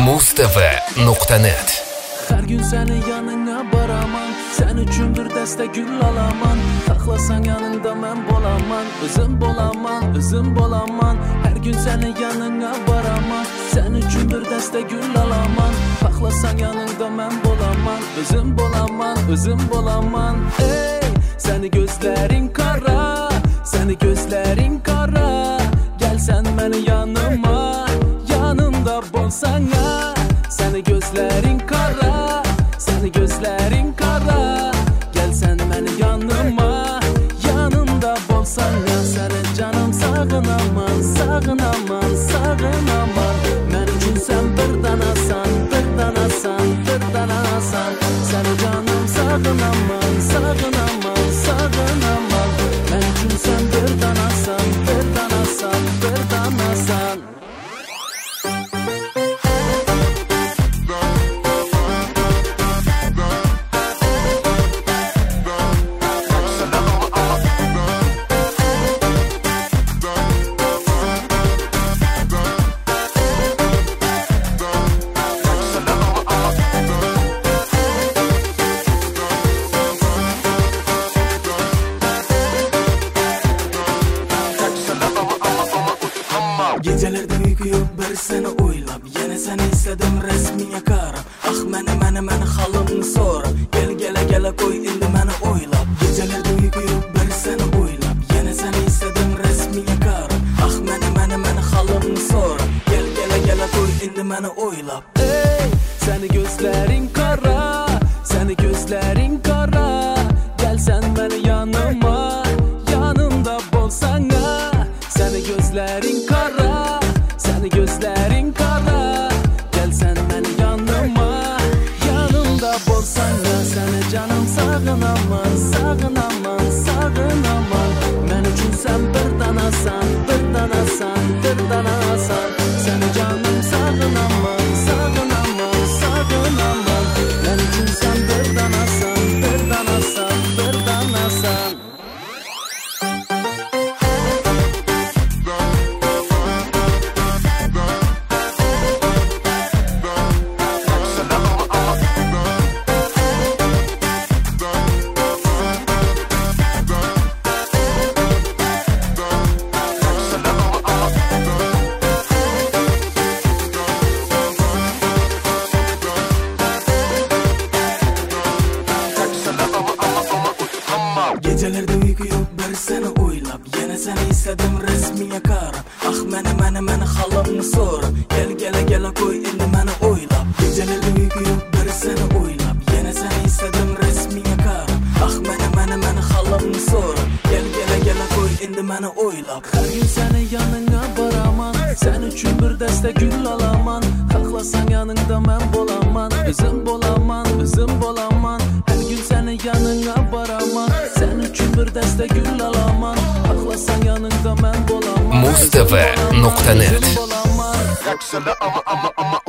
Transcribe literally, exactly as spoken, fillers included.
mustv nokta net. Her gün seni yanına baraman, sen üçün bir dəstə gül alaman. Taxlasan yanında mən bolaman, özüm bolaman, özüm bolaman. Her gün seni yanına baraman, sen üçün bir dəstə gül alaman. Taxlasan yanında mən bolaman, özüm bolaman, özüm bolaman. Ey, seni gözlerin kara, seni gözlerin kara. Gel sen benim yanıma, yanımda bolsana. Seni gözlerin kara, seni gözlerin kara. Gel sen benim yanıma, yanımda bolsana. Seni canım sağınaman, sağınaman, sağınaman. Ben üçün sen bir danasan, bir danasan, bir danasan. Seni canım sağınaman, sağınaman, sağınaman. Ben üçün sen bir danasan, bir danasan, bir danasan. Gecelerde uyku yok bir seni oylab. Yine seni istedim resmiye karab. Ah meni meni meni halımını sorab. Gel gele gele koy indi meni oylab. Gecelerde uyku yok bir seni oylab. Yine seni istedim resmiye karab. Ah meni meni meni halımını sorab. Gel gele gele koy indi meni oylab. Ey, seni gözlerin kara, seni gözlerin kara. Gel sen benim yanıma, yanımda bolsana. Seni gözlerin kara, seni gözlerin kara. Gel sen benim yanıma, yanımda bolsana. Seni canım sağınaman, sağınaman, sağınaman. Ben üçün sen bir danasan, bir danasan, bir danasan. Seni canım sağınaman, sağınaman, sağınaman. Ben üçün sen bir danasan, bir danasan, bir danasan. Gecelerde uyku yok bir seni oylab. Yine seni istedim resmiye karab. Ah meni meni meni halımını sorab. Gel gele gele koy indi meni oylab. Gecelerde uyku yok bir seni oylab. Yine seni istedim resmiye karab. Ah meni meni meni halımını sorab. Gel gele gele koy indi meni oylab. Her gün seni yanına baraman, sen üçün bir dəstə gül alaman. Taxlasan yanında mən bolaman, özüm bolaman, özüm bolaman. Her gün seni yanına baraman, sen üçün bir dəstə gül alaman. Taxlasan yanında mən bolaman, mustv nokta net. özüm bolaman. Yaksana ama ama ama